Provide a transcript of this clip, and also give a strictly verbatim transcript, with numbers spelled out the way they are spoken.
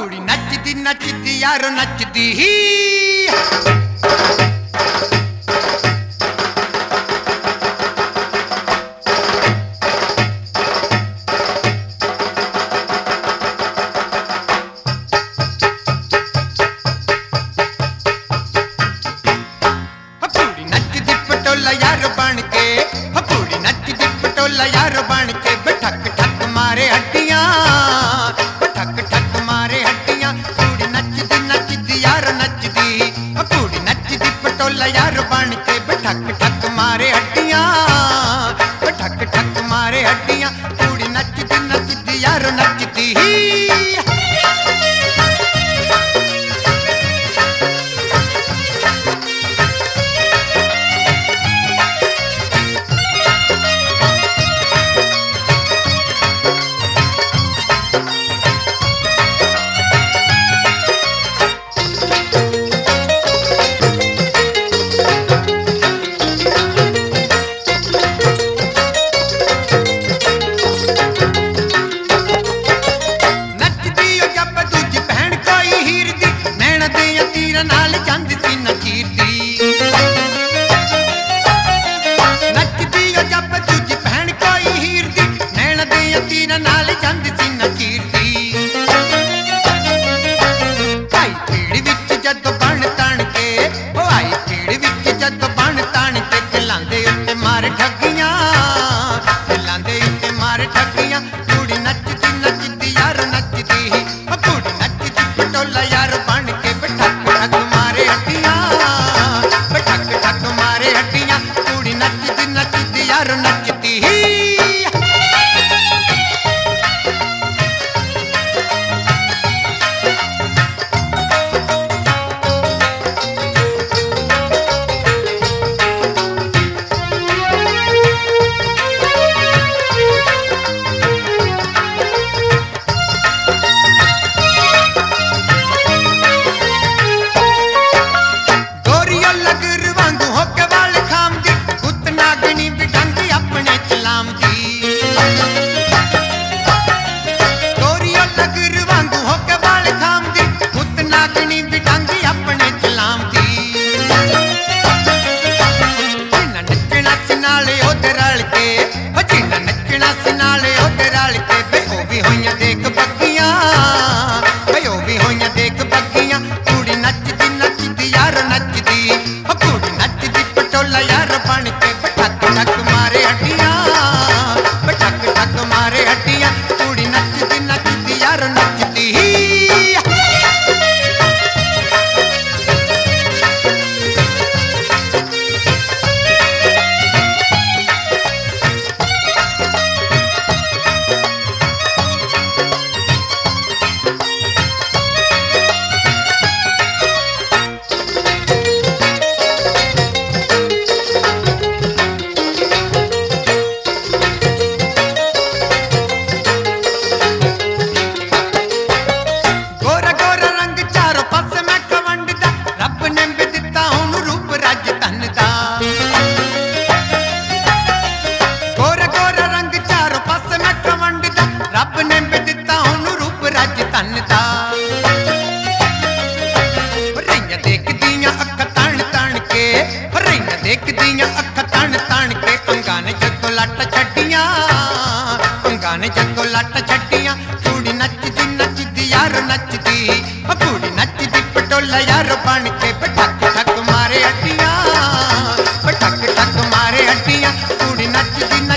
कुड़ी नचदी नचदी यारो नचदी ही कुड़ी नचदी पटोला यारो बन के कुड़ी नचदी पटोला यारो बन के ठक ठक मारे हड्डियां ठक ठक मारे हड्डियां कुड़ी नचदी नचदी यारो नचदी कुड़ी नचदी पटोला यारो बन के ठक ठक मारे हड्डियां ठक ठक मारे हड्डियां कुड़ी नचदी नचदी यारो नचदी नाल चंद सी नचीरदी नचदी जब दूजी बहन कोई हीर दी नैन दे तीर नाल चंद सी नचीरदी आई पीड़ विच जद बन तन के ओ आई पीड़ विच जद बन तन के दिलांदे उत्ते मार ठगियां दिलांदे उत्ते मार ठगियां कुड़ी नचदी नचदी यार नचदी ओ कुड़ी नचदी पटोला यार बन के ठक ठक मारे हड्डियां ठक ठक मारे हड्डियां कुड़ी नचदी नचदी यार नचदी देख बग्गियां भयो भी होइयां देख बग्गियां कुड़ी नचदी नचदी यार नचदी कुड़ी नचदी पटोला यार बन के ठक ठक मारे हड्डियां ठक ठक मारे हड्डियां कुड़ी नचदी नचदी यार नचदी देखदियां अख तन तन के देखदियां अख तन तन के अंगां ने जदों लट छड्डियां अंगां ने जदों लट छड्डियां कुड़ी नचदी नचदी यार नचदी कुड़ी नचदी पटोला यार बन के ठक ठक मारे हड्डियां ठक ठक मारे हड्डियां कुड़ी नचदी